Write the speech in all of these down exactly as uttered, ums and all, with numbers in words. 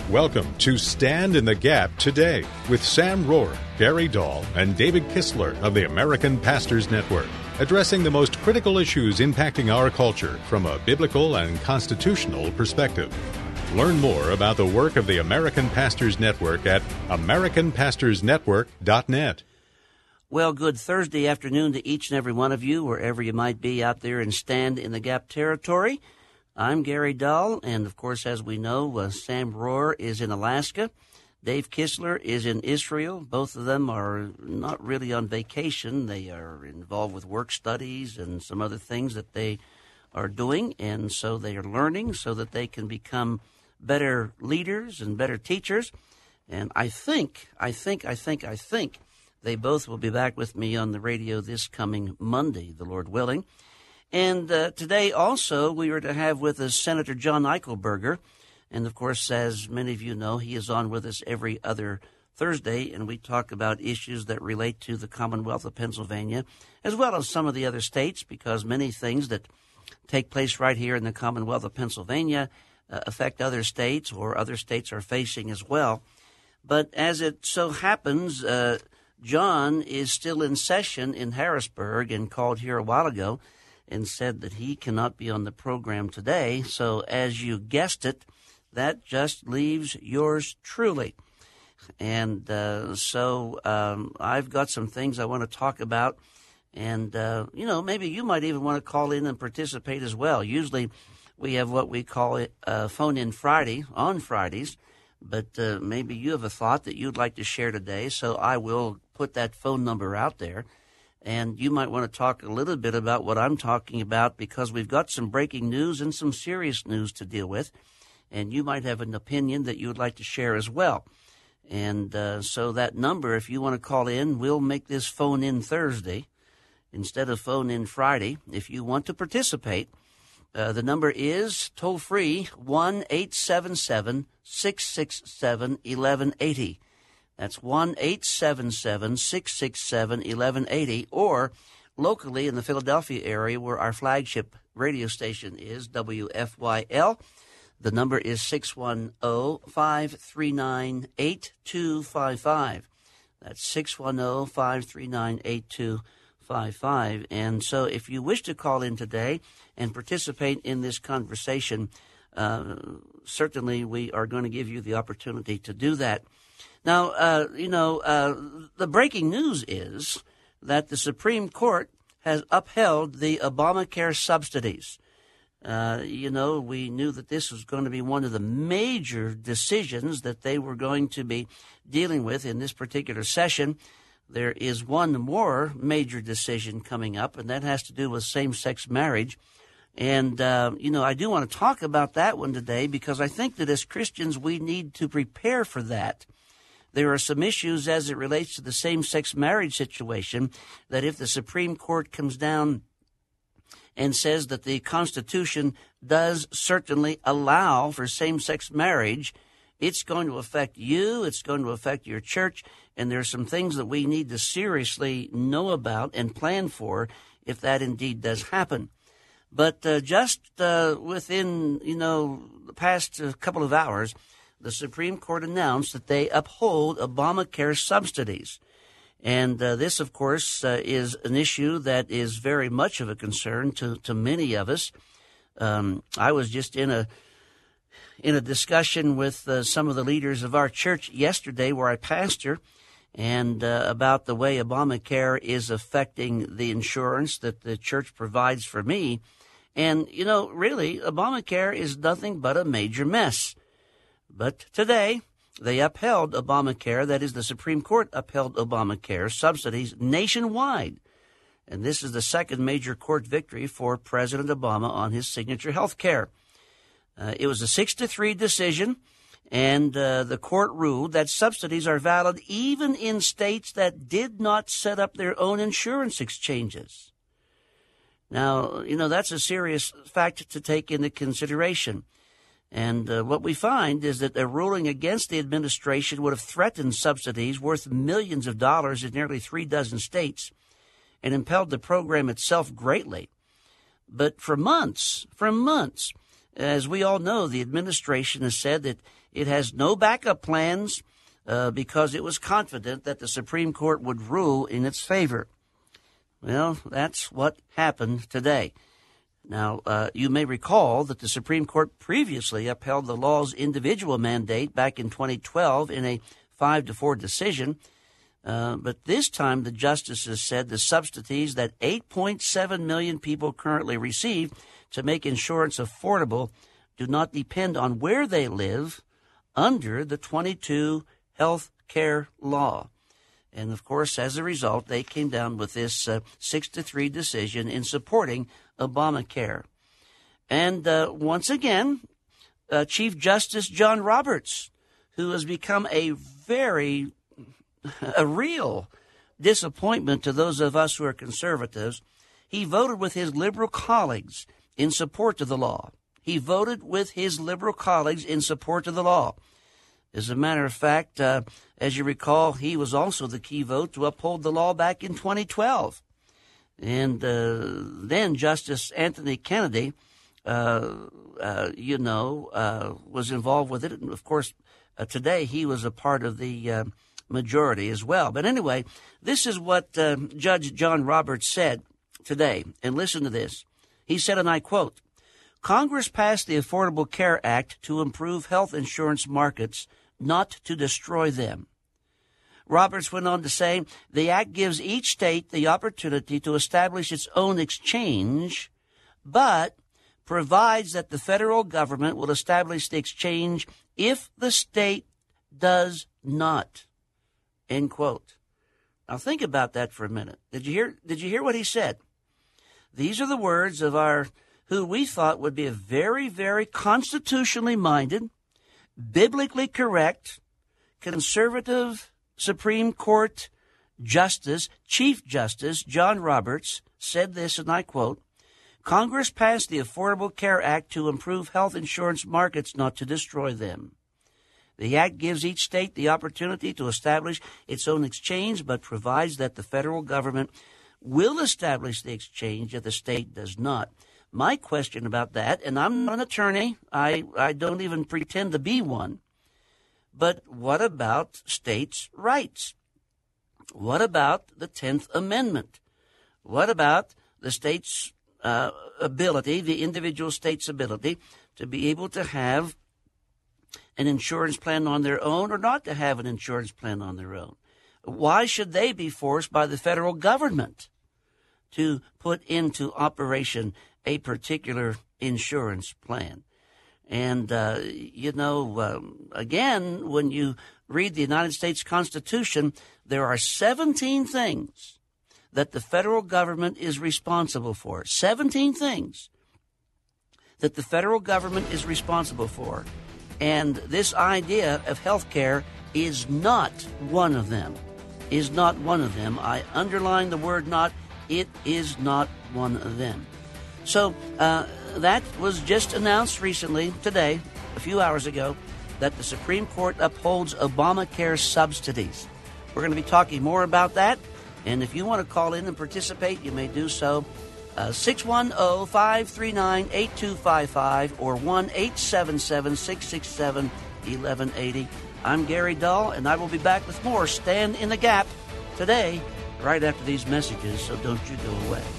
Welcome to Stand in the Gap today with Sam Rohr, Gary Dahl, and David Kistler of the American Pastors Network, addressing the most critical issues impacting our culture from a biblical and constitutional perspective. Learn more about the work of the American Pastors Network at american pastors network dot net. Well, good Thursday afternoon to each and every one of you, wherever you might be out there in Stand in the Gap territory. I'm Gary Dahl, and of course, as we know, uh, Sam Rohr is in Alaska. Dave Kistler is in Israel. Both of them are not really on vacation. They are involved with work studies and some other things that they are doing, and so they are learning so that they can become better leaders and better teachers. And I think, I think, I think, I think they both will be back with me on the radio this coming Monday, the Lord willing. And uh, today also we are to have with us Senator John Eichelberger. And, of course, as many of you know, he is on with us every other Thursday, and we talk about issues that relate to the Commonwealth of Pennsylvania, as well as some of the other states, because many things that take place right here in the Commonwealth of Pennsylvania uh, affect other states, or other states are facing as well. But as it so happens, uh, John is still in session in Harrisburg and called here a while ago and said that he cannot be on the program today. So as you guessed it, that just leaves yours truly. And uh, so um, I've got some things I want to talk about. And, uh, you know, maybe you might even want to call in and participate as well. Usually we have what we call it uh, Phone-In Friday on Fridays. But uh, maybe you have a thought that you'd like to share today. So I will put that phone number out there. And you might want to talk a little bit about what I'm talking about, because we've got some breaking news and some serious news to deal with. And you might have an opinion that you would like to share as well. And uh, so that number, if you want to call in, we'll make this phone in Thursday instead of phone in Friday. If you want to participate, uh, the number is toll-free one eight seven seven, six six seven, one one eight zero. That's one eight seven seven, six six seven, one one eight zero, or locally in the Philadelphia area where our flagship radio station is, W F Y L. The number is six one zero, five three nine, eight two five five. That's six one zero, five three nine, eight two five five. And so if you wish to call in today and participate in this conversation, uh, certainly we are going to give you the opportunity to do that. Now, uh, you know, uh, the breaking news is that the Supreme Court has upheld the Obamacare subsidies. Uh, you know, we knew that this was going to be one of the major decisions that they were going to be dealing with in this particular session. There is one more major decision coming up, and that has to do with same-sex marriage. And, uh, you know, I do want to talk about that one today, because I think that as Christians we need to prepare for that. There are some issues as it relates to the same-sex marriage situation that if the Supreme Court comes down and says that the Constitution does certainly allow for same-sex marriage, it's going to affect you, it's going to affect your church, and there are some things that we need to seriously know about and plan for if that indeed does happen. But uh, just uh, within, you know, the past uh, couple of hours, the Supreme Court announced that they uphold Obamacare subsidies. And uh, this, of course, uh, is an issue that is very much of a concern to, to many of us. Um, I was just in a in a discussion with uh, some of the leaders of our church yesterday, where I pastor, and uh, about the way Obamacare is affecting the insurance that the church provides for me. And, you know, really, Obamacare is nothing but a major mess. But today, they upheld Obamacare, that is, the Supreme Court upheld Obamacare subsidies nationwide. And this is the second major court victory for President Obama on his signature health care. Uh, it was a six to three decision, and uh, the court ruled that subsidies are valid even in states that did not set up their own insurance exchanges. Now, you know, that's a serious fact to take into consideration. And uh, what we find is that a ruling against the administration would have threatened subsidies worth millions of dollars in nearly three dozen states and impelled the program itself greatly. But for months, for months, as we all know, the administration has said that It has no backup plans uh, because it was confident that the Supreme Court would rule in its favor. Well, that's what happened today. Now, uh, you may recall that the Supreme Court previously upheld the law's individual mandate back in twenty twelve in a five to four decision. Uh, but this time the justices said the subsidies that eight point seven million people currently receive to make insurance affordable do not depend on where they live under the twenty-two health care law. And, of course, as a result, they came down with this uh, six to three decision in supporting Obamacare. And uh, once again, uh, Chief Justice John Roberts, who has become a very, a real disappointment to those of us who are conservatives, he voted with his liberal colleagues in support of the law. He voted with his liberal colleagues in support of the law. As a matter of fact, uh, as you recall, he was also the key vote to uphold the law back in twenty twelve. And uh, then Justice Anthony Kennedy, uh, uh, you know, uh, was involved with it. And, of course, uh, today he was a part of the uh, majority as well. But anyway, this is what uh, Judge John Roberts said today. And listen to this. He said, and I quote, "Congress passed the Affordable Care Act to improve health insurance markets, not to destroy them." Roberts went on to say, "The act gives each state the opportunity to establish its own exchange, but provides that the federal government will establish the exchange if the state does not." End quote. Now think about that for a minute. Did you hear, did you hear what he said? These are the words of our who we thought would be a very, very constitutionally minded, biblically correct, conservative Supreme Court Justice, Chief Justice John Roberts said this, and I quote, "Congress passed the Affordable Care Act to improve health insurance markets, not to destroy them. The act gives each state the opportunity to establish its own exchange, but provides that the federal government will establish the exchange if the state does not." My question about that, and I'm not an attorney, I, I don't even pretend to be one, but what about states' rights? What about the tenth Amendment? What about the state's uh, ability, the individual state's ability, to be able to have an insurance plan on their own or not to have an insurance plan on their own? Why should they be forced by the federal government to put into operation a particular insurance plan? And, uh, you know, um, again, when you read the United States Constitution, there are seventeen things that the federal government is responsible for. seventeen things that the federal government is responsible for. And this idea of health care is not one of them. Is not one of them. I underline the word not. It is not one of them. So uh, that was just announced recently, today, a few hours ago, that the Supreme Court upholds Obamacare subsidies. We're going to be talking more about that. And if you want to call in and participate, you may do so. Uh, six one zero, five three nine, eight two five five or one eight seven seven, six six seven, one one eight zero. I'm Gary Dahl, and I will be back with more Stand in the Gap today, right after these messages, so don't you go away.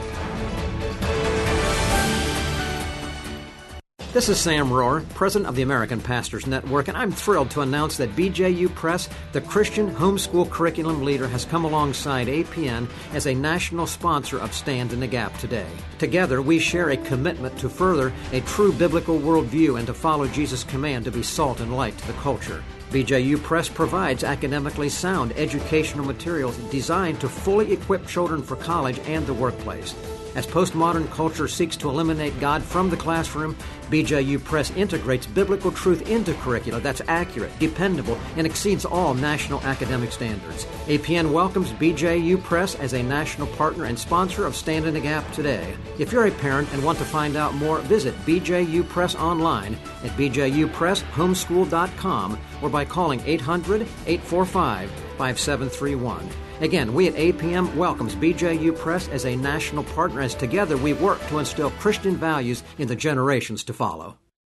This is Sam Rohr, president of the American Pastors Network, and I'm thrilled to announce that B J U Press, the Christian homeschool curriculum leader, has come alongside A P N as a national sponsor of Stand in the Gap today. Together, we share a commitment to further a true biblical worldview and to follow Jesus' command to be salt and light to the culture. B J U Press provides academically sound educational materials designed to fully equip children for college and the workplace. As postmodern culture seeks to eliminate God from the classroom, B J U Press integrates biblical truth into curricula that's accurate, dependable, and exceeds all national academic standards. A P N welcomes B J U Press as a national partner and sponsor of Stand in the Gap today. If you're a parent and want to find out more, visit B J U Press online at b j u press homeschool dot com or by calling eight hundred, eight four five, five seven three one. Again, we at A P M welcomes B J U Press as a national partner as together we work to instill Christian values in the generations to follow.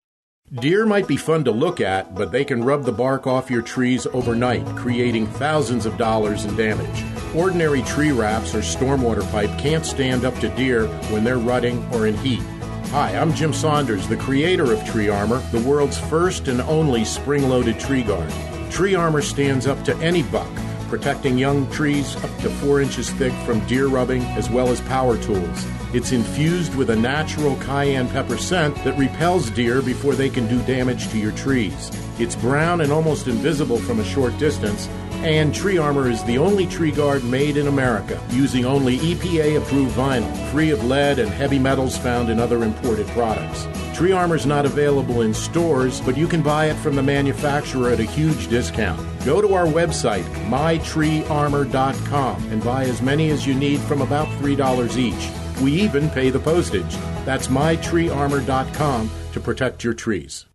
Deer might be fun to look at, but they can rub the bark off your trees overnight, creating thousands of dollars in damage. Ordinary tree wraps or stormwater pipe can't stand up to deer when they're rutting or in heat. Hi, I'm Jim Saunders, the creator of Tree Armor, the world's first and only spring-loaded tree guard. Tree Armor stands up to any buck, protecting young trees up to four inches thick from deer rubbing as well as power tools. It's infused with a natural cayenne pepper scent that repels deer before they can do damage to your trees. It's brown and almost invisible from a short distance, and Tree Armor is the only tree guard made in America, using only E P A-approved vinyl, free of lead and heavy metals found in other imported products. Tree Armor is not available in stores, but you can buy it from the manufacturer at a huge discount. Go to our website, my tree armor dot com, and buy as many as you need from about three dollars each. We even pay the postage. That's my tree armor dot com to protect your trees.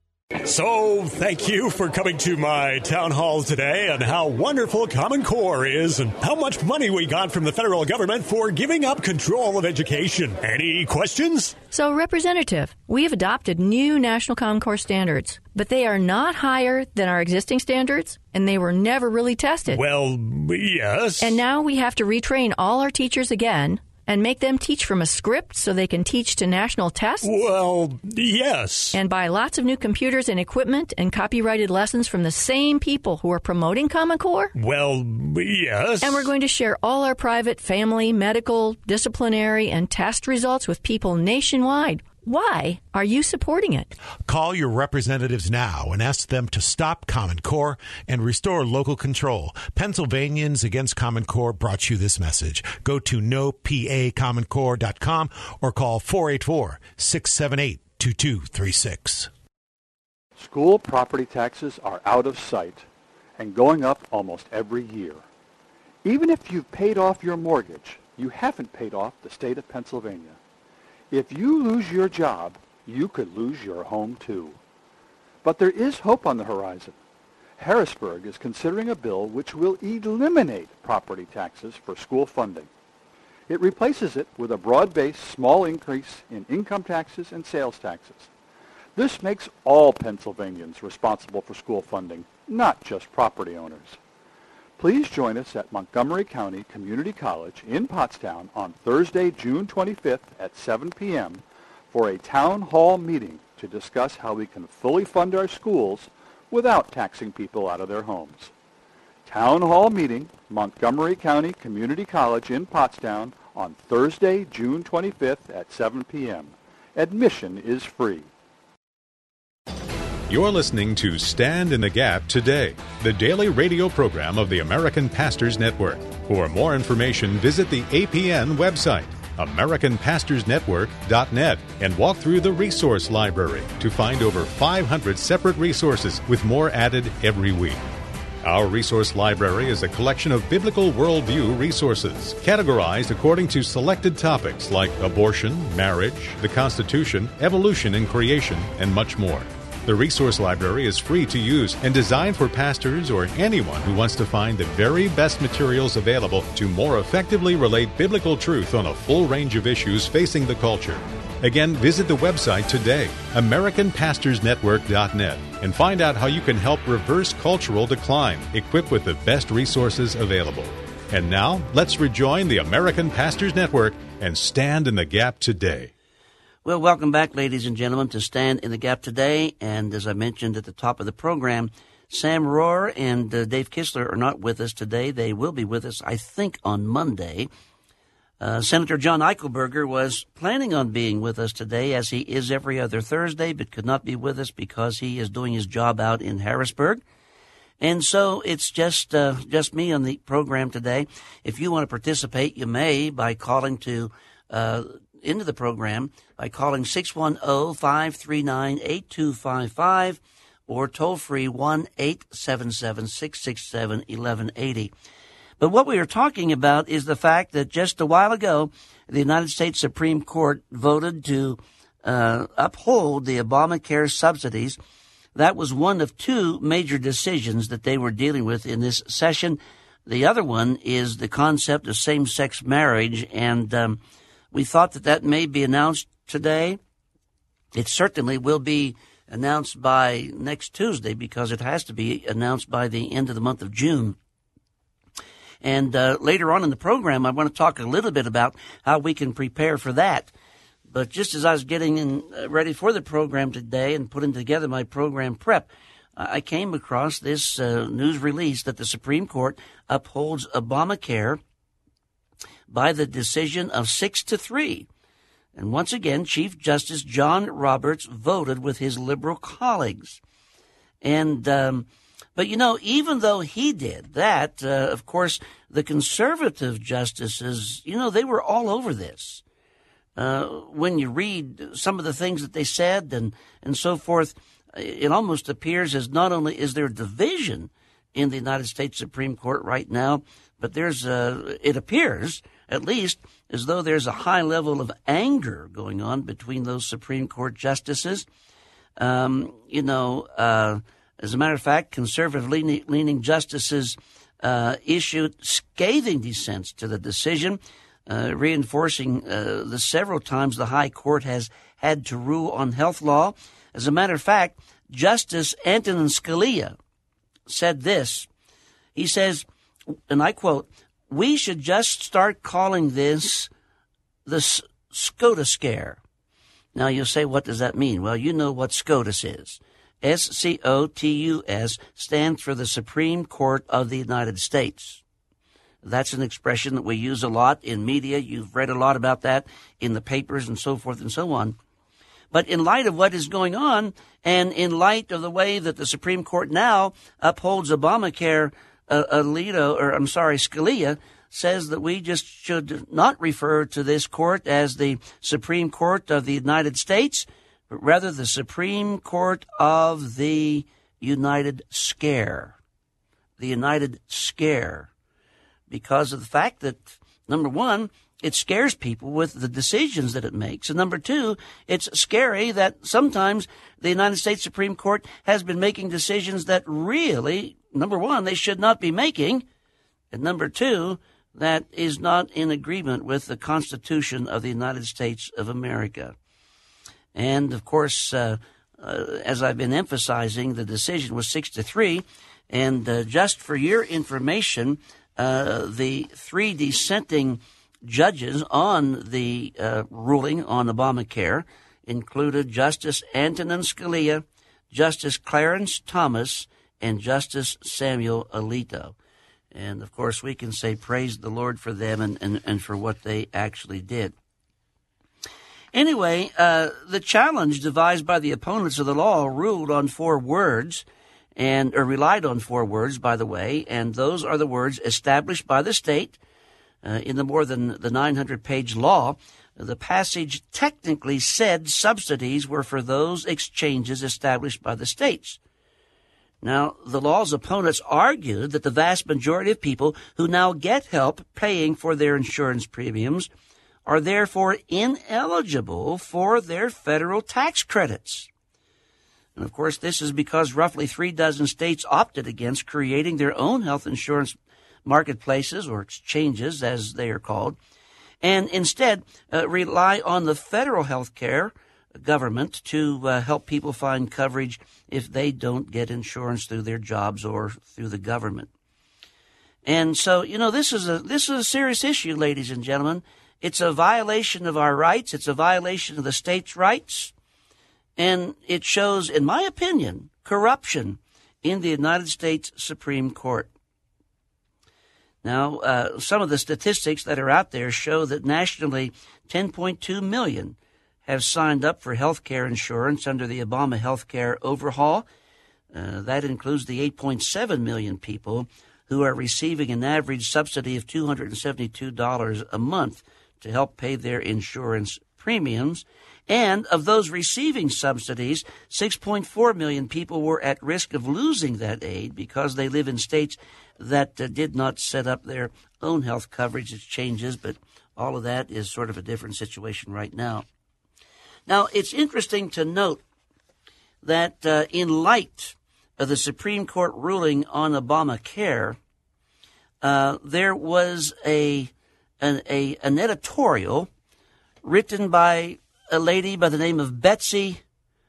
So, thank you for coming to my town hall today on how wonderful Common Core is and how much money we got from the federal government for giving up control of education. Any questions? So, Representative, we have adopted new National Common Core standards, but they are not higher than our existing standards, and they were never really tested. Well, yes. And now we have to retrain all our teachers again and make them teach from a script so they can teach to national tests? Well, yes. And buy lots of new computers and equipment and copyrighted lessons from the same people who are promoting Common Core? Well, yes. And we're going to share all our private, family, medical, disciplinary, and test results with people nationwide. Why are you supporting it? Call your representatives now and ask them to stop Common Core and restore local control. Pennsylvanians Against Common Core brought you this message. Go to no p a common core dot com or call four eight four, six seven eight, two two three six. School property taxes are out of sight and going up almost every year. Even if you've paid off your mortgage, you haven't paid off the state of Pennsylvania. If you lose your job, you could lose your home too. But there is hope on the horizon. Harrisburg is considering a bill which will eliminate property taxes for school funding. It replaces it with a broad-based small increase in income taxes and sales taxes. This makes all Pennsylvanians responsible for school funding, not just property owners. Please join us at Montgomery County Community College in Pottstown on Thursday, June twenty-fifth at seven p.m. for a town hall meeting to discuss how we can fully fund our schools without taxing people out of their homes. Town hall meeting, Montgomery County Community College in Pottstown on Thursday, June twenty-fifth at seven p.m. Admission is free. You're listening to Stand in the Gap Today, the daily radio program of the American Pastors Network. For more information, visit the A P N website, american pastors network dot net, and walk through the resource library to find over five hundred separate resources with more added every week. Our resource library is a collection of biblical worldview resources, categorized according to selected topics like abortion, marriage, the Constitution, evolution and creation, and much more. The resource library is free to use and designed for pastors or anyone who wants to find the very best materials available to more effectively relate biblical truth on a full range of issues facing the culture. Again, visit the website today, american pastors network dot net, and find out how you can help reverse cultural decline, equipped with the best resources available. And now, let's rejoin the American Pastors Network and stand in the gap today. Well, welcome back, ladies and gentlemen, to Stand in the Gap Today. And as I mentioned at the top of the program, Sam Rohrer and uh, Dave Kistler are not with us today. They will be with us, I think, on Monday. Uh, Senator John Eichelberger was planning on being with us today, as he is every other Thursday, but could not be with us because he is doing his job out in Harrisburg. And so it's just uh, just me on the program today. If you want to participate, you may by calling to uh, into the program by calling six one zero, five three nine, eight two five five or toll-free one eight seven seven, six six seven, one one eight zero. But what we are talking about is the fact that just a while ago, the United States Supreme Court voted to uh, uphold the Obamacare subsidies. That was one of two major decisions that they were dealing with in this session. The other one is the concept of same-sex marriage, and um, we thought that that may be announced today. It certainly will be announced by next Tuesday, because it has to be announced by the end of the month of June. And uh, later on in the program, I want to talk a little bit about how we can prepare for that. But just as I was getting in, uh, ready for the program today and putting together my program prep, uh, I came across this uh, news release that the Supreme Court upholds Obamacare by the decision of six to three. And once again, Chief Justice John Roberts voted with his liberal colleagues. And, um, but you know, even though he did that, uh, of course, the conservative justices, you know, they were all over this. Uh, when you read some of the things that they said and, and so forth, it almost appears as not only is there division in the United States Supreme Court right now, but there's a, it appears, at least, as though there's a high level of anger going on between those Supreme Court justices. Um, you know, uh, as a matter of fact, conservative-leaning leaning justices uh, issued scathing dissents to the decision, Uh, reinforcing uh, the several times the High Court has had to rule on health law. As a matter of fact, Justice Antonin Scalia said this. He says, and I quote, "We should just start calling this the SCOTUS scare." Now you'll say, what does that mean? Well, you know what SCOTUS is. S C O T U S stands for the Supreme Court of the United States. That's an expression that we use a lot in media. You've read a lot about that in the papers and so forth and so on. But in light of what is going on, and in light of the way that the Supreme Court now upholds Obamacare, uh, Alito, or I'm sorry, Scalia says that we just should not refer to this court as the Supreme Court of the United States, but rather the Supreme Court of the United Scare. The United Scare. Because of the fact that, number one, it scares people with the decisions that it makes. And number two, it's scary that sometimes the United States Supreme Court has been making decisions that really, number one, they should not be making. And number two, that is not in agreement with the Constitution of the United States of America. And, of course, uh, uh, as I've been emphasizing, the decision was six to three. And uh, just for your information, Uh, the three dissenting judges on the uh, ruling on Obamacare included Justice Antonin Scalia, Justice Clarence Thomas, and Justice Samuel Alito. And, of course, we can say praise the Lord for them and, and, and for what they actually did. Anyway, uh, the challenge devised by the opponents of the law ruled on four words, and or relied on four words, by the way, and those are the words established by the state. Uh, in the more than the nine hundred page law, the passage technically said subsidies were for those exchanges established by the states. Now, the law's opponents argued that the vast majority of people who now get help paying for their insurance premiums are therefore ineligible for their federal tax credits. And, of course, this is because roughly three dozen states opted against creating their own health insurance marketplaces, or exchanges as they are called, and instead uh, rely on the federal health care government to uh, help people find coverage if they don't get insurance through their jobs or through the government. And so, you know, this is a this is a serious issue, ladies and gentlemen. It's a violation of our rights. It's a violation of the states' rights. And it shows, in my opinion, corruption in the United States Supreme Court. Now, uh, some of the statistics that are out there show that nationally ten point two million have signed up for health care insurance under the Obama health care overhaul. Uh, that includes the eight point seven million people who are receiving an average subsidy of two hundred seventy-two dollars a month to help pay their insurance premiums. And of those receiving subsidies, six point four million people were at risk of losing that aid because they live in states that uh, did not set up their own health coverage exchanges, but all of that is sort of a different situation right now. Now, it's interesting to note that uh, in light of the Supreme Court ruling on Obamacare, uh, there was a an, a an editorial written by a lady by the name of Betsy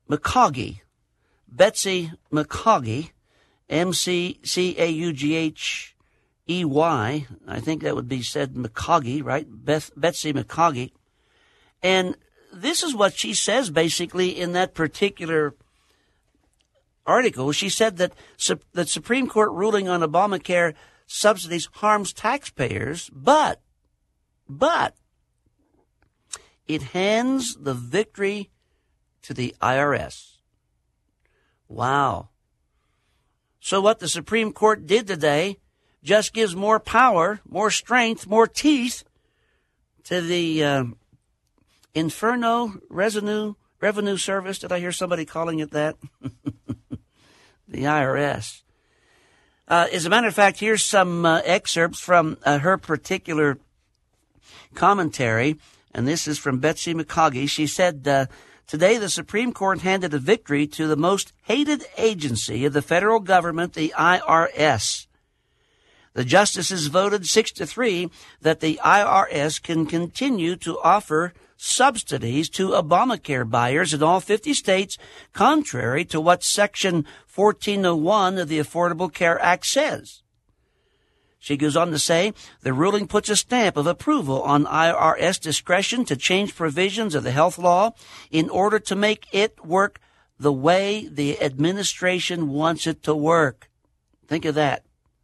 McCaughey, Betsy McCaughey, M C C A U G H E Y. I think that would be said McCaughey, right? Beth, Betsy McCaughey. And this is what she says basically in that particular article. She said that su- the Supreme Court ruling on Obamacare subsidies harms taxpayers, but, but it hands the victory to the I R S. Wow. So what the Supreme Court did today just gives more power, more strength, more teeth to the uh, Inferno Revenue, Revenue Service. Did I hear somebody calling it that? The I R S. Uh, as a matter of fact, here's some uh, excerpts from uh, her particular commentary, and this is from Betsy McCaughey. She said, uh, today the Supreme Court handed a victory to the most hated agency of the federal government, the I R S. The justices voted six to three that the I R S can continue to offer subsidies to Obamacare buyers in all fifty states, contrary to what Section fourteen oh one of the Affordable Care Act says. She goes on to say, the ruling puts a stamp of approval on I R S discretion to change provisions of the health law in order to make it work the way the administration wants it to work. Think of that.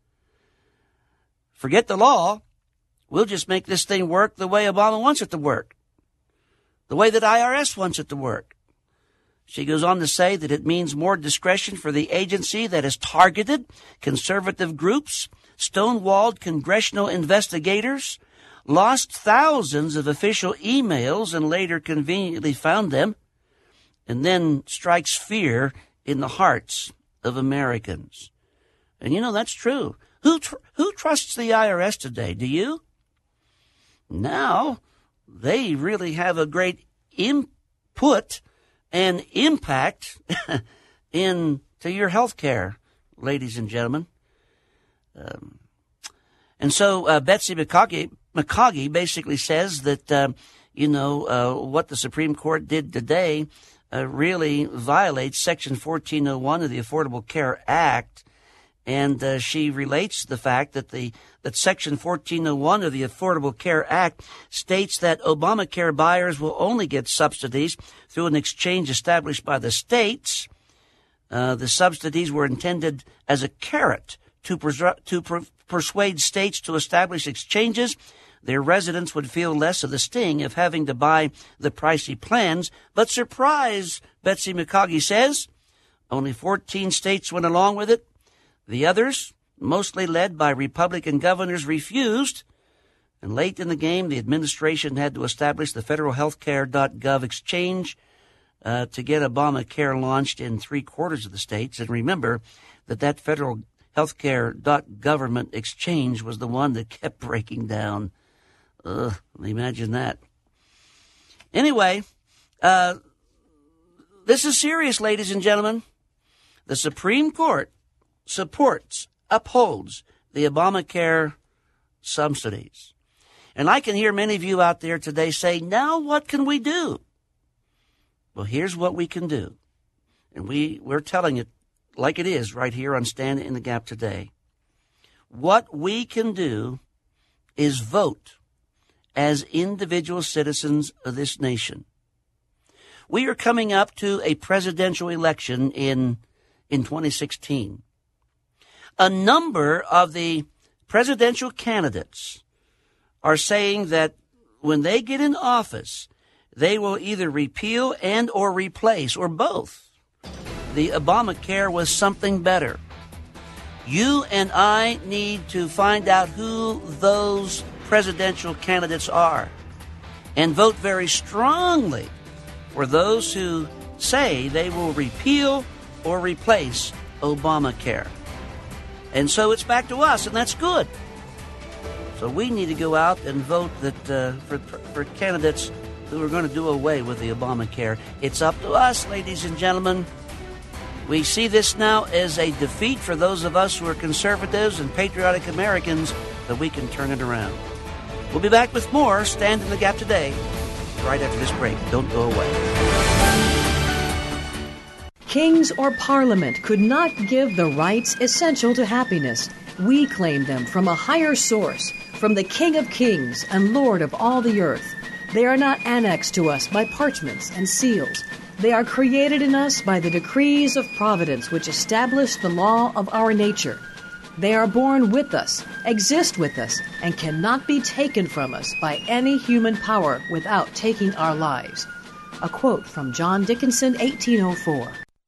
Forget the law. We'll just make this thing work the way Obama wants it to work, the way that I R S wants it to work. She goes on to say that it means more discretion for the agency that has targeted conservative groups, stonewalled congressional investigators, lost thousands of official emails and later conveniently found them, and then strikes fear in the hearts of Americans. And you know, that's true. Who tr- who trusts the I R S today? Do you? Now, they really have a great input and impact into your health care, ladies and gentlemen. Um, and so uh, Betsy McCaughey, McCaughey basically says that, uh, you know, uh, what the Supreme Court did today uh, really violates Section fourteen oh one of the Affordable Care Act. And uh, she relates the fact that the that Section fourteen oh one of the Affordable Care Act states that Obamacare buyers will only get subsidies through an exchange established by the states. Uh, the subsidies were intended as a carrot to, pers- to per- persuade states to establish exchanges. Their residents would feel less of the sting of having to buy the pricey plans. But surprise, Betsy McCaughey says, only fourteen states went along with it. The others, mostly led by Republican governors, refused. And late in the game, the administration had to establish the federal healthcare dot gov exchange uh, to get Obamacare launched in three quarters of the states. And remember that that federal healthcare dot government exchange was the one that kept breaking down. Ugh, imagine that. Anyway, uh, this is serious, ladies and gentlemen. The Supreme Court supports, upholds the Obamacare subsidies. And I can hear many of you out there today say, now what can we do? Well, here's what we can do. And we, we're telling it like it is right here on Stand in the Gap today. What we can do is vote as individual citizens of this nation. We are coming up to a presidential election in, in twenty sixteen. A number of the presidential candidates are saying that when they get in office, they will either repeal and or replace, or both, the Obamacare with something better. You and I need to find out who those presidential candidates are and vote very strongly for those who say they will repeal or replace Obamacare. And so it's back to us, and that's good. So we need to go out and vote that uh, for, for candidates who are going to do away with the Obamacare. It's up to us, ladies and gentlemen. We see this now as a defeat for those of us who are conservatives and patriotic Americans, that we can turn it around. We'll be back with more Stand in the Gap today, right after this break. Don't go away. Kings or Parliament could not give the rights essential to happiness. We claim them from a higher source, from the King of Kings and Lord of all the earth. They are not annexed to us by parchments and seals. They are created in us by the decrees of providence which establish the law of our nature. They are born with us, exist with us, and cannot be taken from us by any human power without taking our lives. A quote from John Dickinson, eighteen oh four.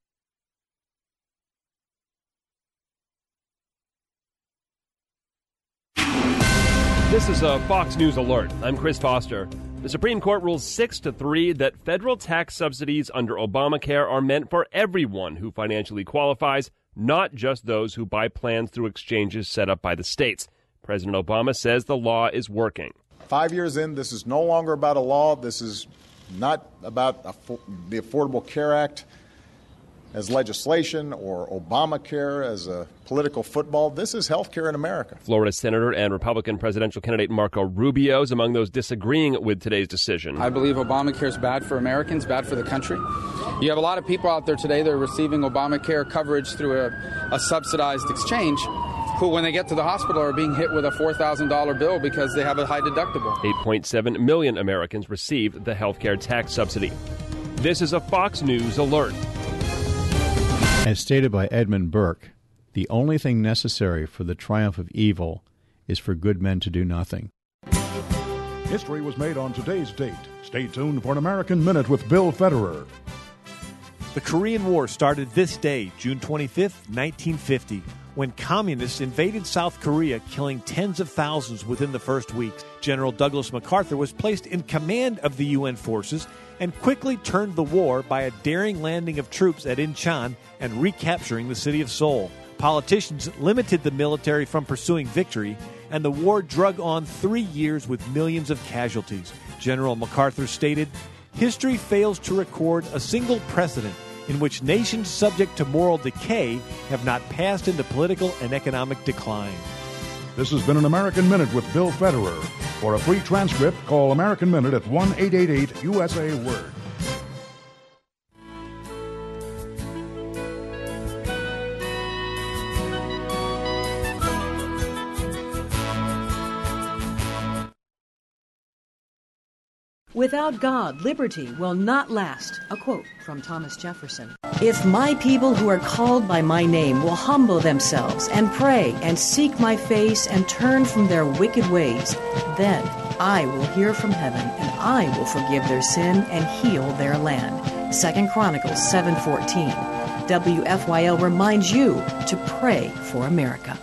This is a Fox News Alert. I'm Chris Foster. The Supreme Court rules six to three that federal tax subsidies under Obamacare are meant for everyone who financially qualifies, not just those who buy plans through exchanges set up by the states. President Obama says the law is working. Five years in, this is no longer about a law. This is not about the Affordable Care Act as legislation or Obamacare as a political football. This is health care in America. Florida Senator and Republican presidential candidate Marco Rubio is among those disagreeing with today's decision. I believe Obamacare is bad for Americans, bad for the country. You have a lot of people out there today that are receiving Obamacare coverage through a, a subsidized exchange who, when they get to the hospital, are being hit with a four thousand dollars bill because they have a high deductible. eight point seven million Americans received the health care tax subsidy. This is a Fox News Alert. As stated by Edmund Burke, the only thing necessary for the triumph of evil is for good men to do nothing. History was made on today's date. Stay tuned for an American Minute with Bill Federer. The Korean War started this day, June twenty-fifth, nineteen fifty, when communists invaded South Korea, killing tens of thousands within the first weeks. General Douglas MacArthur was placed in command of the U N forces and quickly turned the war by a daring landing of troops at Incheon and recapturing the city of Seoul. Politicians limited the military from pursuing victory, and the war drug on three years with millions of casualties. General MacArthur stated, "History fails to record a single precedent in which nations subject to moral decay have not passed into political and economic decline." This has been an American Minute with Bill Federer. For a free transcript, call American Minute at one eight eight eight U S A Word. Without God, liberty will not last. A quote from Thomas Jefferson. If my people who are called by my name will humble themselves and pray and seek my face and turn from their wicked ways, then I will hear from heaven and I will forgive their sin and heal their land. Second Chronicles seven fourteen. W F Y L reminds you to pray for America.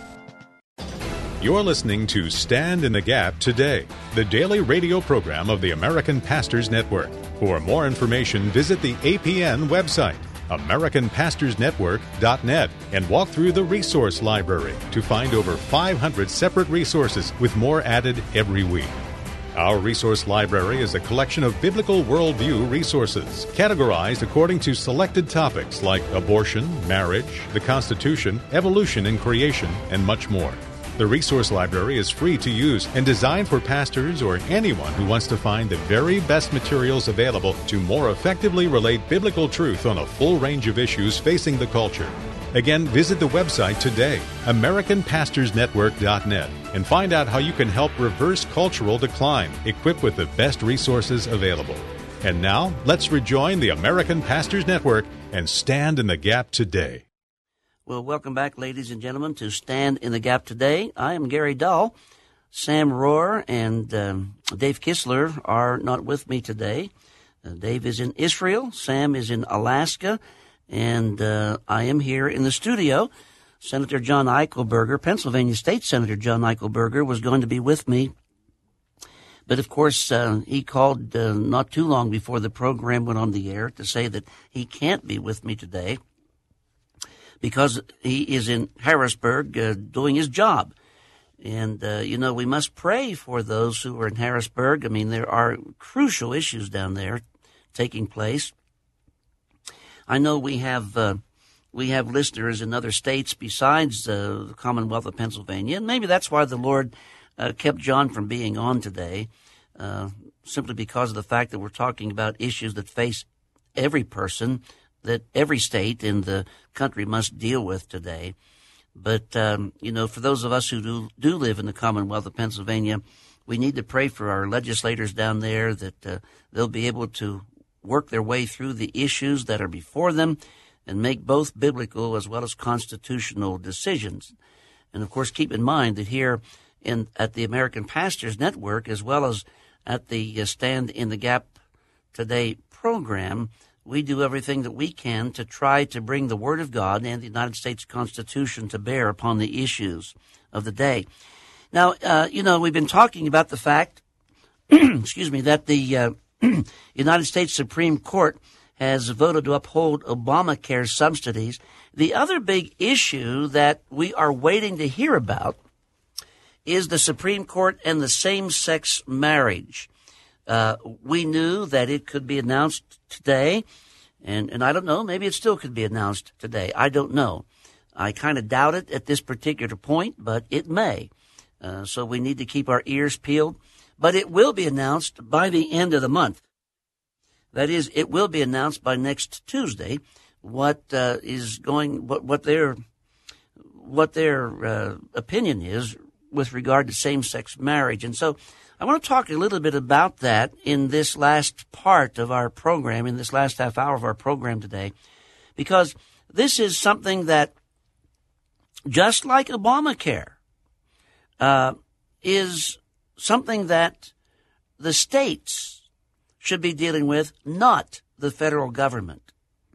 You're listening to Stand in the Gap Today, the daily radio program of the American Pastors Network. For more information, visit the A P N website, American Pastors Network dot net, and walk through the resource library to find over five hundred separate resources with more added every week. Our resource library is a collection of biblical worldview resources, categorized according to selected topics like abortion, marriage, the Constitution, evolution and creation, and much more. The resource library is free to use and designed for pastors or anyone who wants to find the very best materials available to more effectively relate biblical truth on a full range of issues facing the culture. Again, visit the website today, American Pastors Network dot net, and find out how you can help reverse cultural decline, equipped with the best resources available. And now, let's rejoin the American Pastors Network and stand in the gap today. Well, welcome back, ladies and gentlemen, to Stand in the Gap Today. I am Gary Dahl. Sam Rohrer and um, Dave Kistler are not with me today. Uh, Dave is in Israel. Sam is in Alaska. And uh, I am here in the studio. Senator John Eichelberger, Pennsylvania State Senator John Eichelberger, was going to be with me. But, of course, uh, he called uh, not too long before the program went on the air to say that he can't be with me today, because he is in Harrisburg uh, doing his job. And, uh, you know, we must pray for those who are in Harrisburg. I mean, there are crucial issues down there taking place. I know we have uh, we have listeners in other states besides uh, the Commonwealth of Pennsylvania, and maybe that's why the Lord uh, kept John from being on today, uh, simply because of the fact that we're talking about issues that face every person that every state in the country must deal with today. But, um, you know, for those of us who do, do live in the Commonwealth of Pennsylvania, we need to pray for our legislators down there that uh, they'll be able to work their way through the issues that are before them and make both biblical as well as constitutional decisions. And, of course, keep in mind that here in at the American Pastors Network, as well as at the uh, Stand in the Gap Today program, we do everything that we can to try to bring the Word of God and the United States Constitution to bear upon the issues of the day. Now, uh, you know, we've been talking about the fact, excuse me, that the uh, United States Supreme Court has voted to uphold Obamacare subsidies. The other big issue that we are waiting to hear about is the Supreme Court and the same-sex marriage. Uh, we knew that it could be announced today, and, and I don't know, maybe it still could be announced today. I don't know. I kind of doubt it at this particular point, but it may. Uh, so we need to keep our ears peeled. But it will be announced by the end of the month. That is, it will be announced by next Tuesday what uh, is going, what, what their, what their uh, opinion is with regard to same-sex marriage. And so I want to talk a little bit about that in this last part of our program, in this last half hour of our program today, because this is something that, just like Obamacare, uh, is something that the states should be dealing with, not the federal government.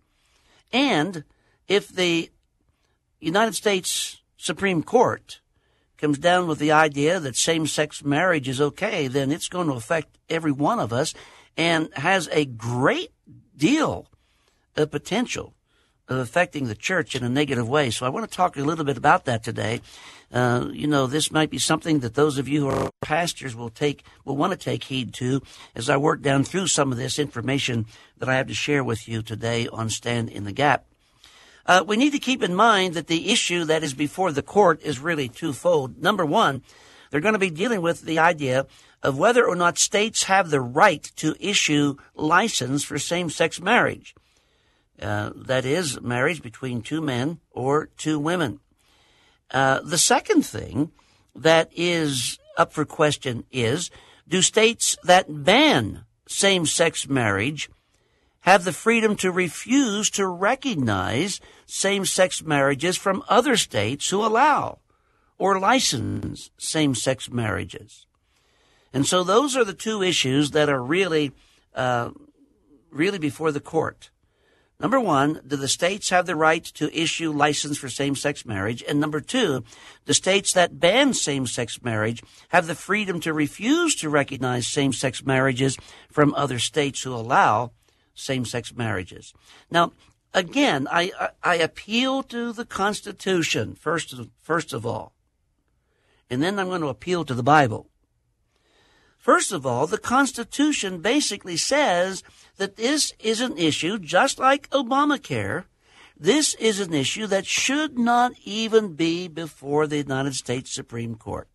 And if the United States Supreme Court comes down with the idea that same-sex marriage is okay, then it's going to affect every one of us and has a great deal of potential of affecting the church in a negative way. So I want to talk a little bit about that today. Uh, you know, this might be something that those of you who are pastors will take, will want to take heed to as I work down through some of this information that I have to share with you today on Stand in the Gap. Uh, we need to keep in mind that the issue that is before the court is really twofold. Number one, they're going to be dealing with the idea of whether or not states have the right to issue license for same-sex marriage. Uh, that is, marriage between two men or two women. Uh, the second thing that is up for question is, do states that ban same-sex marriage have the freedom to refuse to recognize same-sex marriages from other states who allow or license same-sex marriages? And so those are the two issues that are really, uh, really before the court. Number one, do the states have the right to issue license for same-sex marriage? And number two, the states that ban same-sex marriage have the freedom to refuse to recognize same-sex marriages from other states who allow same-sex marriages. Now, again, I, I, I appeal to the Constitution, first, first of all, and then I'm going to appeal to the Bible. First of all, the Constitution basically says that this is an issue, just like Obamacare, this is an issue that should not even be before the United States Supreme Court.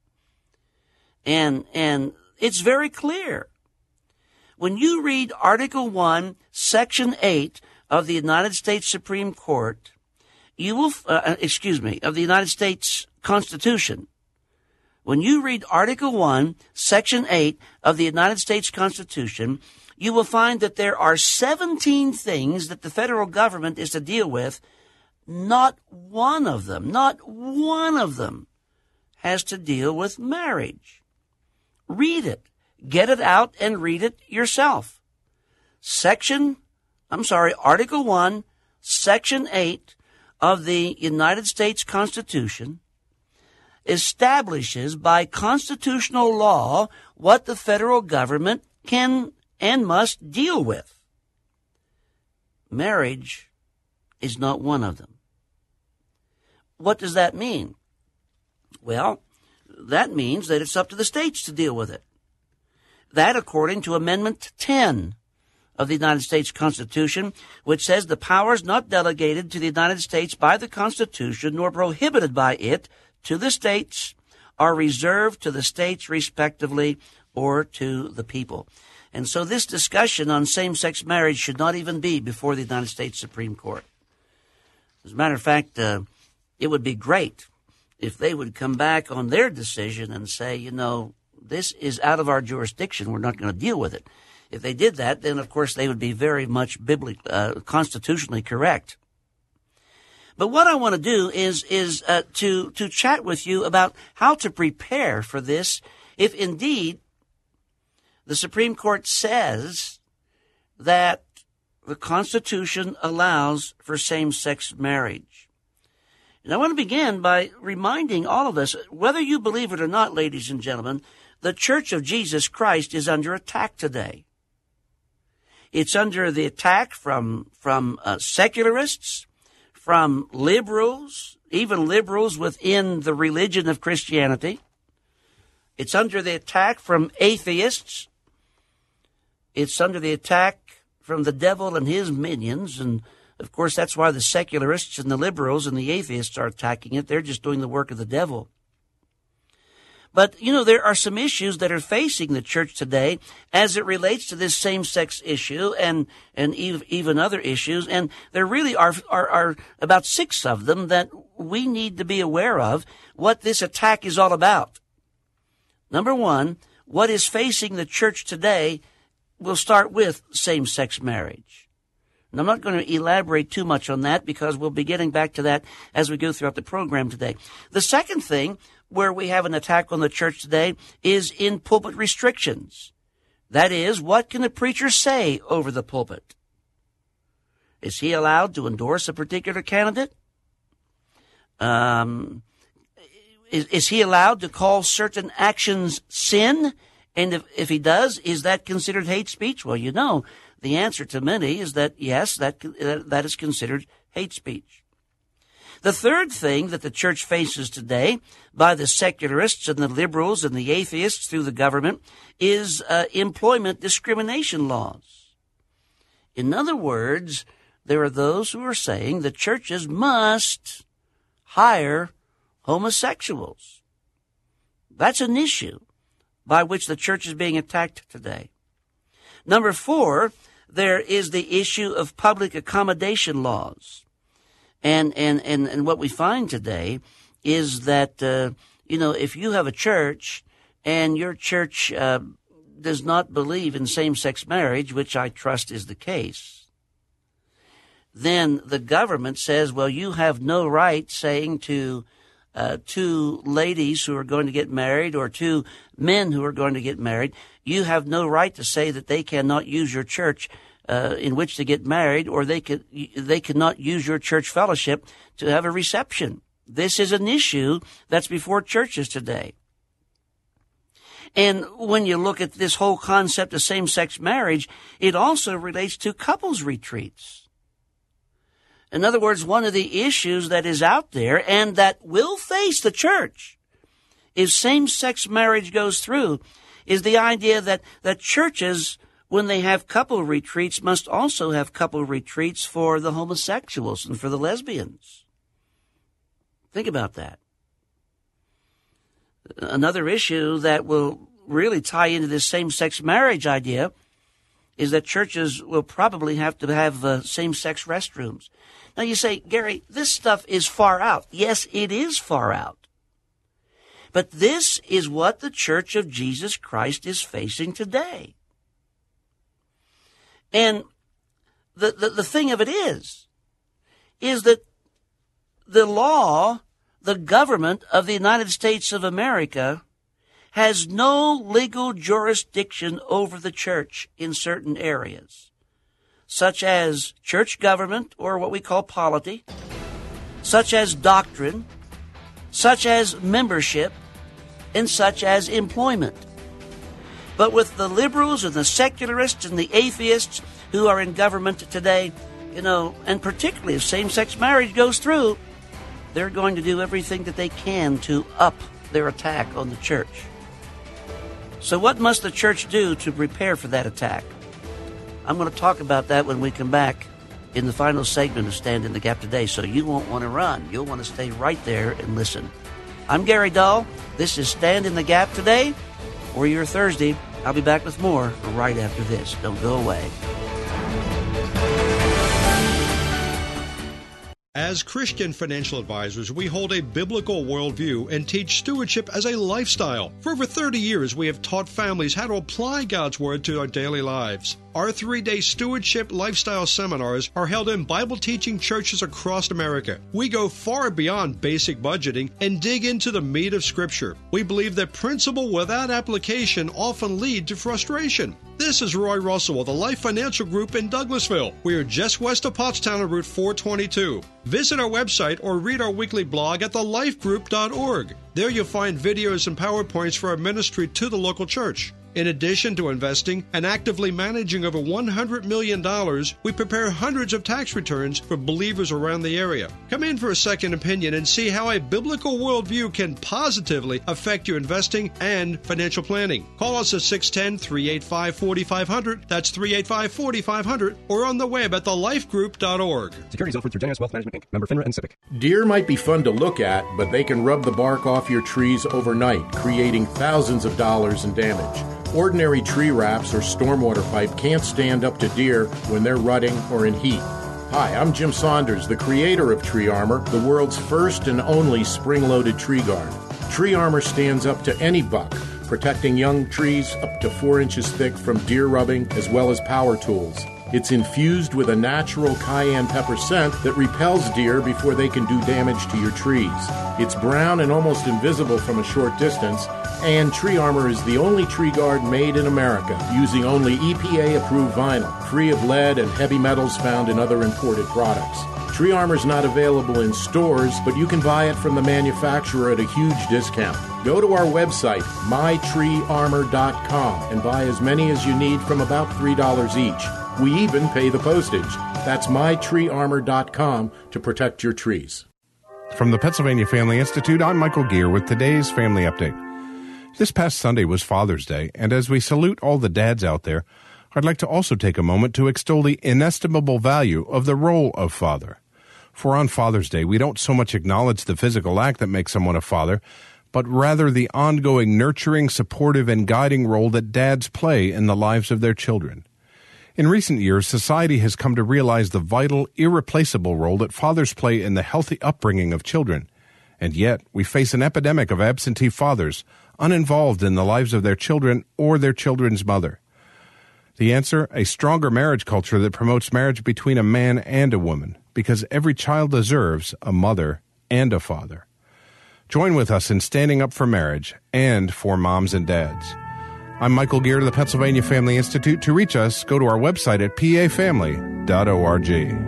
And, and it's very clear. When you read Article one, Section eight of the United States Supreme Court, you will, uh, excuse me, of the United States Constitution, when you read Article one, Section eight of the United States Constitution, you will find that there are seventeen things that the federal government is to deal with. Not one of them, not one of them has to deal with marriage. Read it. Get it out and read it yourself. Section, I'm sorry, Article one, Section eight of the United States Constitution establishes by constitutional law what the federal government can and must deal with. Marriage is not one of them. What does that mean? Well, that means that it's up to the states to deal with it. That, according to Amendment ten of the United States Constitution, which says the powers not delegated to the United States by the Constitution nor prohibited by it to the states are reserved to the states respectively or to the people. And so this discussion on same-sex marriage should not even be before the United States Supreme Court. As a matter of fact, uh, it would be great if they would come back on their decision and say, you know, this is out of our jurisdiction. We're not going to deal with it. If they did that, then, of course, they would be very much biblically, uh, constitutionally correct. But what I want to do is is uh, to to chat with you about how to prepare for this if indeed the Supreme Court says that the Constitution allows for same-sex marriage. And I want to begin by reminding all of us, whether you believe it or not, ladies and gentlemen, the Church of Jesus Christ is under attack today. It's under the attack from from uh, secularists, from liberals, even liberals within the religion of Christianity. It's under the attack from atheists. It's under the attack from the devil and his minions. And, of course, that's why the secularists and the liberals and the atheists are attacking it. They're just doing the work of the devil. But, you know, there are some issues that are facing the church today as it relates to this same-sex issue and, and even other issues. And there really are, are, are about six of them that we need to be aware of what this attack is all about. Number one, what is facing the church today will start with same-sex marriage. And I'm not going to elaborate too much on that because we'll be getting back to that as we go throughout the program today. The second thing where we have an attack on the church today is in pulpit restrictions. That is, what can the preacher say over the pulpit? Is he allowed to endorse a particular candidate? Um, is, is he allowed to call certain actions sin? And if, if he does, is that considered hate speech? Well, you know, the answer to many is that, yes, that that is considered hate speech. The third thing that the church faces today by the secularists and the liberals and the atheists through the government is uh, employment discrimination laws. In other words, there are those who are saying that churches must hire homosexuals. That's an issue by which the church is being attacked today. Number four, there is the issue of public accommodation laws. And, and, and, and what we find today is that, uh, you know, if you have a church and your church uh, does not believe in same-sex marriage, which I trust is the case, then the government says, well, you have no right saying to uh, two ladies who are going to get married or two men who are going to get married, you have no right to say that they cannot use your church Uh, in which to get married, or they could they cannot use your church fellowship to have a reception. This is an issue that's before churches today. And when you look at this whole concept of same-sex marriage, it also relates to couples retreats. In other words, one of the issues that is out there and that will face the church if same-sex marriage goes through is the idea that, that churches, when they have couple retreats, must also have couple retreats for the homosexuals and for the lesbians. Think about that. Another issue that will really tie into this same-sex marriage idea is that churches will probably have to have uh, same-sex restrooms. Now you say, Gary, this stuff is far out. Yes, it is far out. But this is what the Church of Jesus Christ is facing today. And the, the, the thing of it is, is that the law, the government of the United States of America has no legal jurisdiction over the church in certain areas, such as church government, or what we call polity, such as doctrine, such as membership, and such as employment. But with the liberals and the secularists and the atheists who are in government today, you know, and particularly if same-sex marriage goes through, they're going to do everything that they can to up their attack on the church. So what must the church do to prepare for that attack? I'm going to talk about that when we come back in the final segment of Stand in the Gap today, so you won't want to run. You'll want to stay right there and listen. I'm Gary Dahl. This is Stand in the Gap today, or your Thursday I'll be back with more right after this. Don't go away. As Christian financial advisors, we hold a biblical worldview and teach stewardship as a lifestyle. For over thirty years, we have taught families how to apply God's Word to our daily lives. Our three-day stewardship lifestyle seminars are held in Bible-teaching churches across America. We go far beyond basic budgeting and dig into the meat of Scripture. We believe that principle without application often lead to frustration. This is Roy Russell of the Life Financial Group in Douglasville. We are just west of Pottstown on Route four twenty-two. Visit our website or read our weekly blog at the life group dot org. There you'll find videos and PowerPoints for our ministry to the local church. In addition to investing and actively managing over one hundred million dollars, we prepare hundreds of tax returns for believers around the area. Come in for a second opinion and see how a biblical worldview can positively affect your investing and financial planning. Call us at six one zero, three eight five, four five zero zero. That's three eight five, four five zero zero, or on the web at the life group dot org. Securities offered through Daniels Wealth Management, Incorporated. Member FINRA and SIPC. Deer might be fun to look at, but they can rub the bark off your trees overnight, creating thousands of dollars in damage. Ordinary tree wraps or stormwater pipe can't stand up to deer when they're rutting or in heat. Hi, I'm Jim Saunders, the creator of Tree Armor, the world's first and only spring-loaded tree guard. Tree Armor stands up to any buck, protecting young trees up to four inches thick from deer rubbing as well as power tools. It's infused with a natural cayenne pepper scent that repels deer before they can do damage to your trees. It's brown and almost invisible from a short distance, and Tree Armor is the only tree guard made in America using only E P A-approved vinyl, free of lead and heavy metals found in other imported products. Tree Armor is not available in stores, but you can buy it from the manufacturer at a huge discount. Go to our website, my tree armor dot com, and buy as many as you need from about three dollars each. We even pay the postage. That's my tree armor dot com to protect your trees. From the Pennsylvania Family Institute, I'm Michael Gear with today's Family Update. This past Sunday was Father's Day, and as we salute all the dads out there, I'd like to also take a moment to extol the inestimable value of the role of father. For on Father's Day, we don't so much acknowledge the physical act that makes someone a father, but rather the ongoing nurturing, supportive, and guiding role that dads play in the lives of their children. In recent years, society has come to realize the vital, irreplaceable role that fathers play in the healthy upbringing of children. And yet, we face an epidemic of absentee fathers, uninvolved in the lives of their children or their children's mother. The answer? A stronger marriage culture that promotes marriage between a man and a woman, because every child deserves a mother and a father. Join with us in standing up for marriage and for moms and dads. I'm Michael Gear of the Pennsylvania Family Institute. To reach us, go to our website at p a family dot org.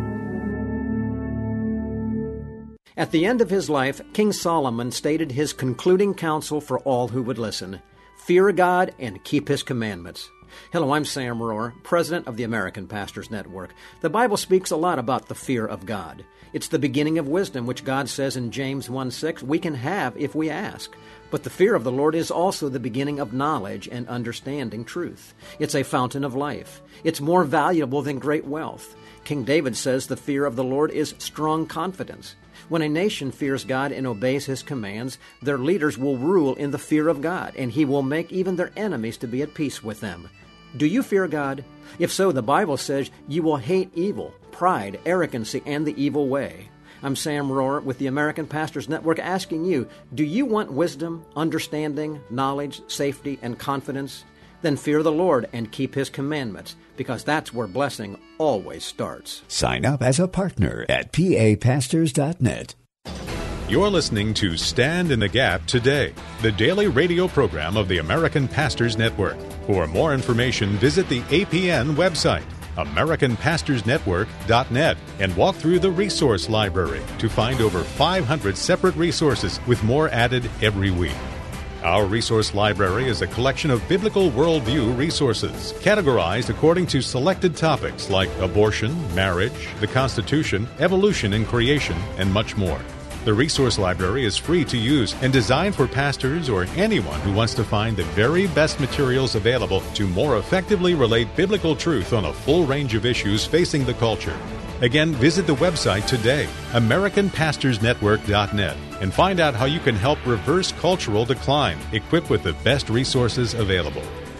At the end of his life, King Solomon stated his concluding counsel for all who would listen: fear God and keep His commandments. Hello, I'm Sam Rohr, president of the American Pastors Network. The Bible speaks a lot about the fear of God. It's the beginning of wisdom, which God says in James one six we can have if we ask. But the fear of the Lord is also the beginning of knowledge and understanding truth. It's a fountain of life. It's more valuable than great wealth. King David says the fear of the Lord is strong confidence. When a nation fears God and obeys His commands, their leaders will rule in the fear of God, and He will make even their enemies to be at peace with them. Do you fear God? If so, the Bible says you will hate evil, pride, arrogancy, and the evil way. I'm Sam Rohr with the American Pastors Network asking you, do you want wisdom, understanding, knowledge, safety, and confidence? Then fear the Lord and keep His commandments, because that's where blessing always starts. Sign up as a partner at p a pastors dot net. You're listening to Stand in the Gap today, the daily radio program of the American Pastors Network. For more information, visit the A P N website, american pastors network dot net, and walk through the resource library to find over five hundred separate resources with more added every week. Our resource library is a collection of biblical worldview resources, categorized according to selected topics like abortion, marriage, the Constitution, evolution and creation, and much more. The resource library is free to use and designed for pastors or anyone who wants to find the very best materials available to more effectively relate biblical truth on a full range of issues facing the culture. Again, visit the website today, american pastors network dot net, and find out how you can help reverse cultural decline, equipped with the best resources available.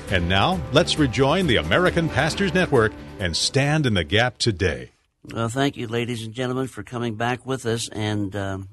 And now, let's rejoin the American Pastors Network and stand in the gap today. Well, thank you, ladies and gentlemen, for coming back with us. And um,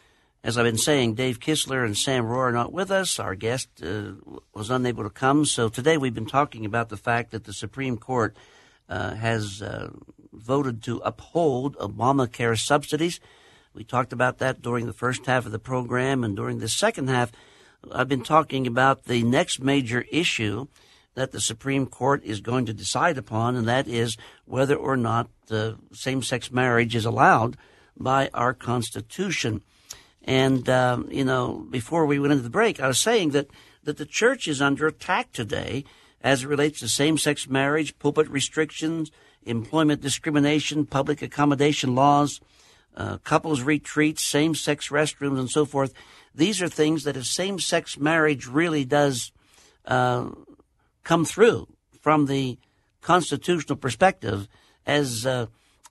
as I've been saying, Dave Kistler and Sam Rohr are not with us. Our guest uh, was unable to come. So today we've been talking about the fact that the Supreme Court uh, has uh, voted to uphold Obamacare subsidies. We talked about that during the first half of the program. And during the second half, I've been talking about the next major issue that the Supreme Court is going to decide upon, and that is whether or not uh, same-sex marriage is allowed by our Constitution. And, um, you know, before we went into the break, I was saying that, that the church is under attack today as it relates to same-sex marriage, pulpit restrictions, employment discrimination, public accommodation laws, uh, couples retreats, same-sex restrooms, and so forth. These are things that if same-sex marriage really does uh, come through from the constitutional perspective as uh,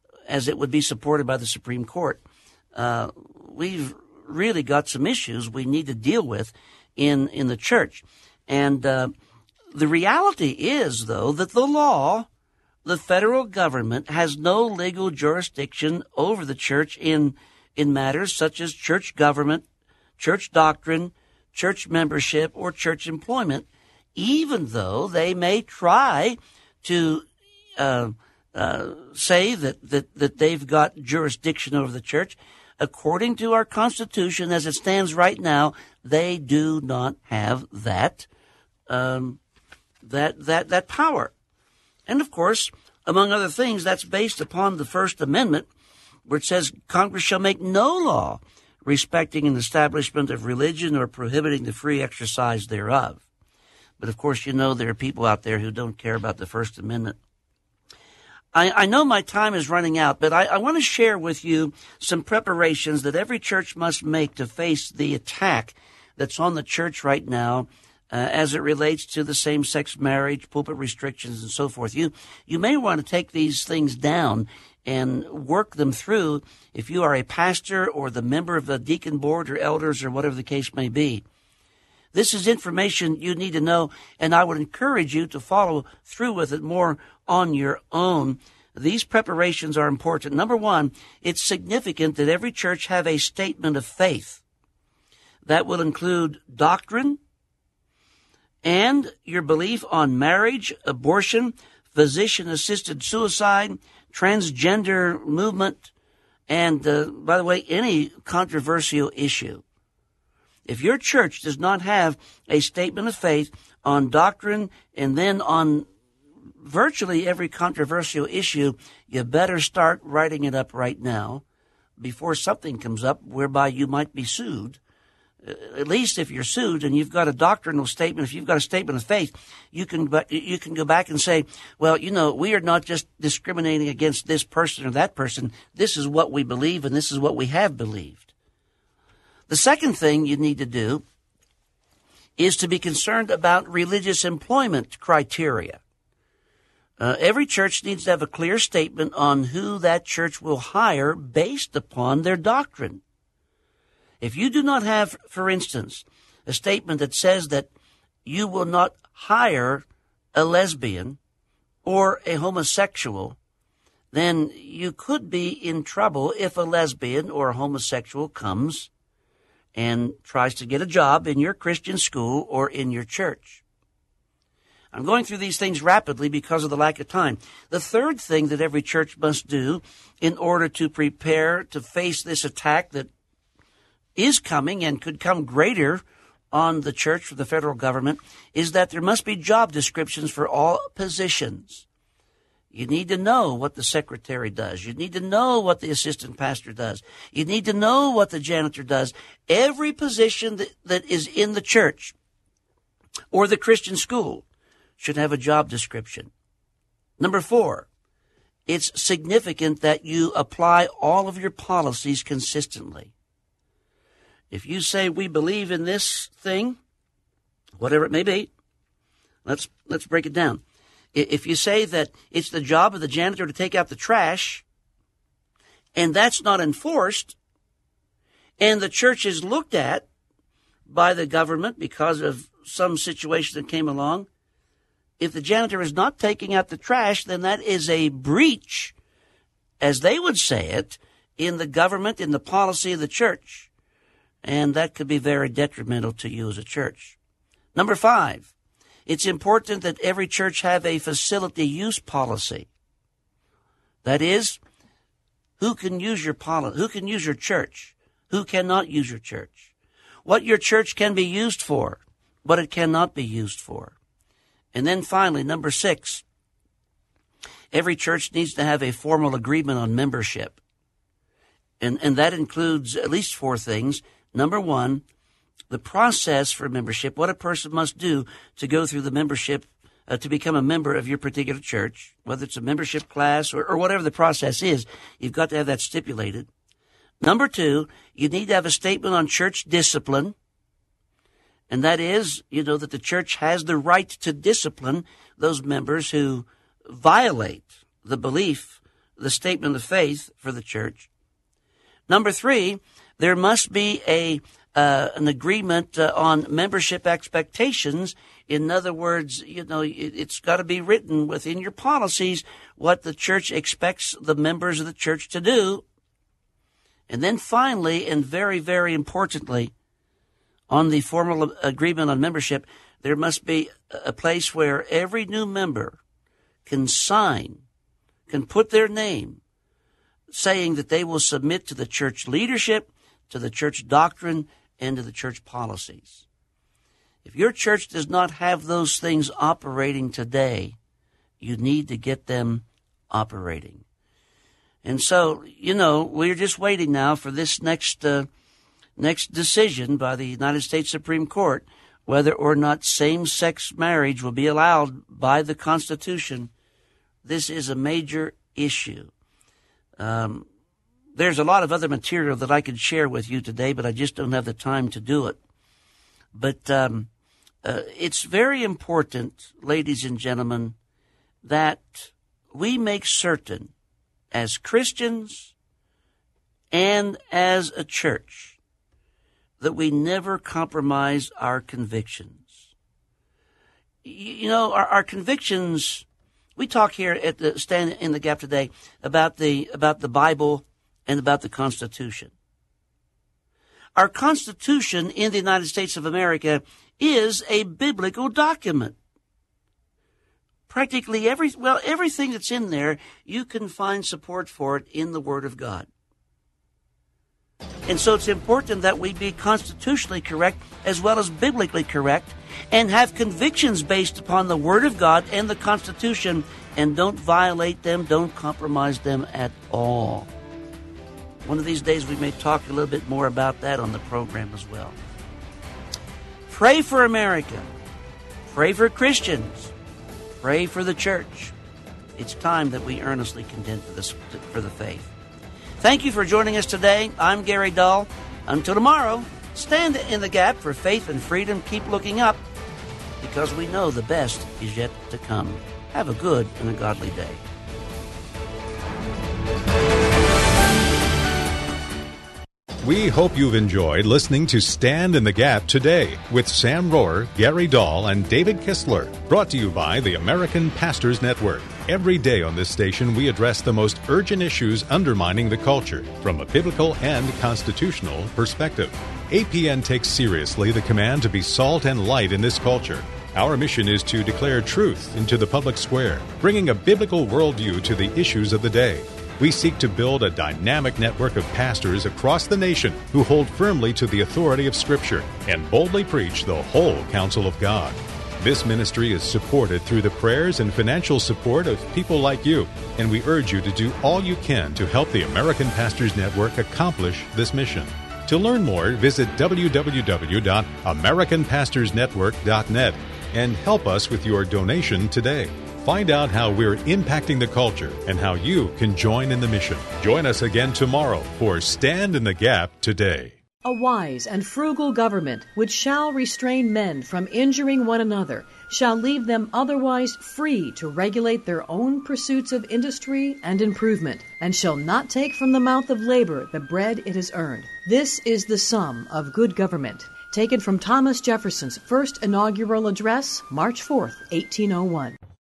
as it would be supported by the Supreme Court, uh, we've really got some issues we need to deal with in, in the church. And uh, the reality is, though, that the law, the federal government, has no legal jurisdiction over the church in in matters such as church government, church doctrine, church membership, or church employment, even though they may try to uh, uh, say that, that, that they've got jurisdiction over the church. According to our Constitution, as it stands right now, they do not have that um, that that that power. And of course, among other things, that's based upon the First Amendment, where it says Congress shall make no law respecting an establishment of religion or prohibiting the free exercise thereof. But, of course, you know there are people out there who don't care about the First Amendment. I, I know my time is running out, but I, I want to share with you some preparations that every church must make to face the attack that's on the church right now uh, as it relates to the same-sex marriage, pulpit restrictions, and so forth. You, you may want to take these things down and work them through if you are a pastor or the member of the deacon board or elders or whatever the case may be. This is information you need to know, and I would encourage you to follow through with it more on your own. These preparations are important. Number one, it's significant that every church have a statement of faith that will include doctrine and your belief on marriage, abortion, physician-assisted suicide, transgender movement, and, uh, by the way, any controversial issue. If your church does not have a statement of faith on doctrine and then on virtually every controversial issue, you better start writing it up right now before something comes up whereby you might be sued. At least if you're sued and you've got a doctrinal statement, if you've got a statement of faith, you can you can go back and say, well, you know, we are not just discriminating against this person or that person. This is what we believe and this is what we have believed. The second thing you need to do is to be concerned about religious employment criteria. Uh, every church needs to have a clear statement on who that church will hire based upon their doctrine. If you do not have, for instance, a statement that says that you will not hire a lesbian or a homosexual, then you could be in trouble if a lesbian or a homosexual comes and tries to get a job in your Christian school or in your church. I'm going through these things rapidly because of the lack of time. The third thing that every church must do in order to prepare to face this attack that is coming and could come greater on the church from the federal government is that there must be job descriptions for all positions. You need to know what the secretary does. You need to know what the assistant pastor does. You need to know what the janitor does. Every position that, that is in the church or the Christian school should have a job description. Number four, it's significant that you apply all of your policies consistently. If you say we believe in this thing, whatever it may be, let's let's break it down. If you say that it's the job of the janitor to take out the trash, and that's not enforced, and the church is looked at by the government because of some situation that came along, If the janitor is not taking out the trash, then that is a breach, as they would say it, in the government, in the policy of the church. And that could be very detrimental to you as a church. Number five, it's important that every church have a facility use policy. That is, who can use your poli- who can use your church, who cannot use your church, what your church can be used for, what it cannot be used for. And then finally, number six, every church needs to have a formal agreement on membership. And, and that includes at least four things. Number one, the process for membership, what a person must do to go through the membership, uh, to become a member of your particular church, whether it's a membership class or, or whatever the process is, you've got to have that stipulated. Number two, you need to have a statement on church discipline. And that is, you know, that the church has the right to discipline those members who violate the belief, the statement of faith for the church. Number three, there must be a uh, an agreement uh, on membership expectations. In other words, you know, it, it's got to be written within your policies what the church expects the members of the church to do. And then finally, and very, very importantly, on the formal agreement on membership, there must be a place where every new member can sign, can put their name, saying that they will submit to the church leadership, to the church doctrine, and to the church policies. If your church does not have those things operating today, you need to get them operating. And so, you know, we're just waiting now for this next uh, next decision by the United States Supreme Court, whether or not same-sex marriage will be allowed by the Constitution. This is a major issue. Um, there's a lot of other material that I could share with you today, but I just don't have the time to do it. But um, uh, it's very important, ladies and gentlemen, that we make certain as Christians and as a church that we never compromise our convictions. You know, our, our convictions, we talk here at the Stand in the Gap today about the about the Bible and about the Constitution. Our Constitution in the United States of America is a biblical document. Practically every, well, everything that's in there, you can find support for it in the Word of God. And so it's important that we be constitutionally correct as well as biblically correct and have convictions based upon the Word of God and the Constitution, and don't violate them, don't compromise them at all. One of these days we may talk a little bit more about that on the program as well. Pray for America. Pray for Christians. Pray for the church. It's time that we earnestly contend for, this, for the faith. Thank you for joining us today. I'm Gary Dahl. Until tomorrow, stand in the gap for faith and freedom. Keep looking up, because we know the best is yet to come. Have a good and a godly day. We hope you've enjoyed listening to Stand in the Gap today with Sam Rohrer, Gary Dahl, and David Kistler, brought to you by the American Pastors Network. Every day on this station, we address the most urgent issues undermining the culture from a biblical and constitutional perspective. A P N takes seriously the command to be salt and light in this culture. Our mission is to declare truth into the public square, bringing a biblical worldview to the issues of the day. We seek to build a dynamic network of pastors across the nation who hold firmly to the authority of Scripture and boldly preach the whole counsel of God. This ministry is supported through the prayers and financial support of people like you, and we urge you to do all you can to help the American Pastors Network accomplish this mission. To learn more, visit w w w dot american pastors network dot net and help us with your donation today. Find out how we're impacting the culture and how you can join in the mission. Join us again tomorrow for Stand in the Gap Today. A wise and frugal government, which shall restrain men from injuring one another, shall leave them otherwise free to regulate their own pursuits of industry and improvement, and shall not take from the mouth of labor the bread it has earned. This is the sum of good government. taken from Thomas Jefferson's first inaugural address, March fourth, eighteen oh one.